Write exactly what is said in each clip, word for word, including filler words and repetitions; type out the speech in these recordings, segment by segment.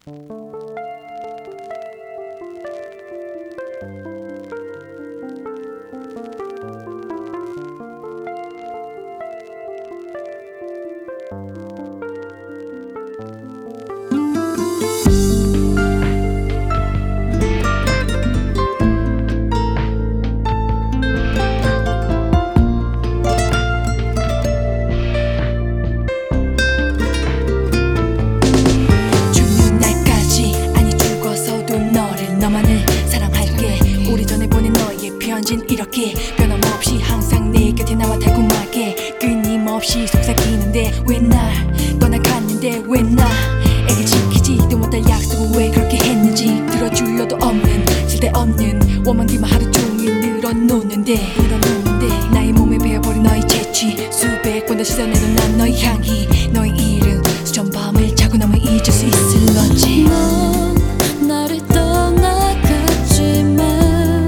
이렇게 변함없이 항상 내 곁에 나와 달콤하게 끊임없이 속삭이는데 왜 날 떠나갔는데 왜 나에게 지키지도 못할 약속은 왜 그렇게 했는지 들어줄려도 없는 쓸데없는 원망기만 하루 종일 늘어놓는데 늘어놓는데 나의 몸에 배어버린 너의 재취 수백 번 다시 써내도 난 너의 향기 너의 이름 수천 밤을 자고 나면 잊을 수 있을런지 넌 나를 떠나갔지만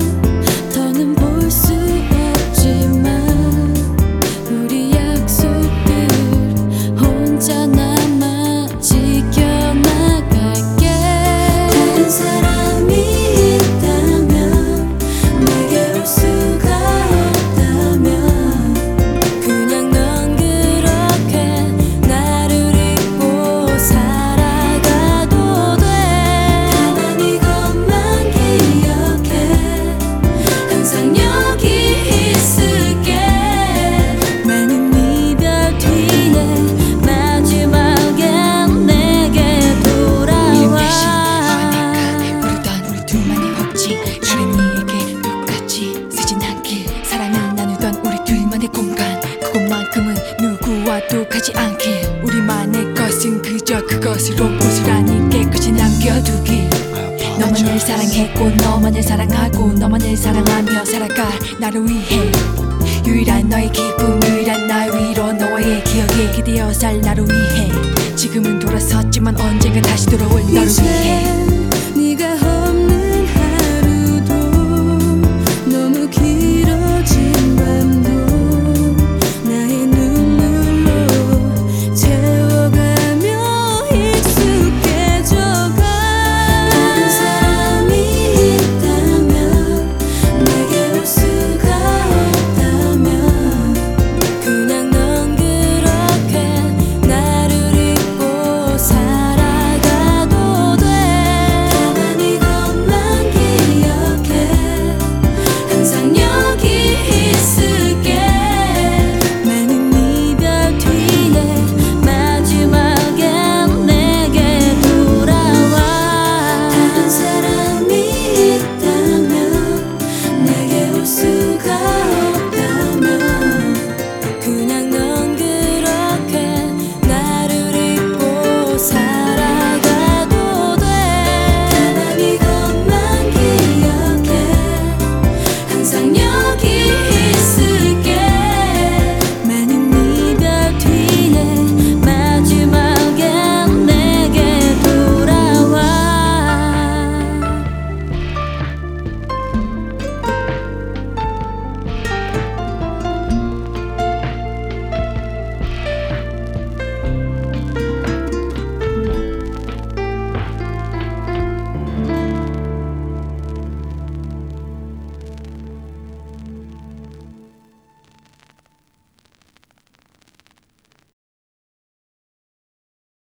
그것만큼은 누구와도 가지 않길 우리만의 것은 그저 그것으로 고스란히 깨끗이 남겨두길 너만을 사랑했고 너만을 사랑하고 너만을 사랑하며 살아갈 나를 위해 유일한 너의 기쁨 유일한 나의 위로 너와의 기억에 기대어 살 나를 위해 지금은 돌아섰지만 언젠가 다시 돌아올 너를 위해